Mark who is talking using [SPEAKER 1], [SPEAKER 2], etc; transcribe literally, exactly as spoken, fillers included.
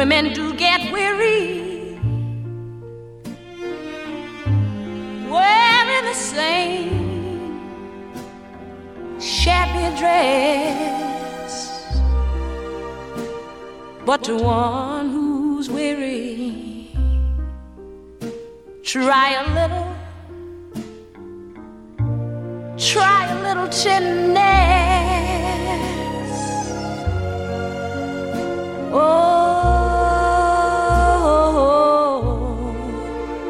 [SPEAKER 1] women do get weary wearing the same shabby dress, but to one who's weary, try a little, try a little tenderness. Oh,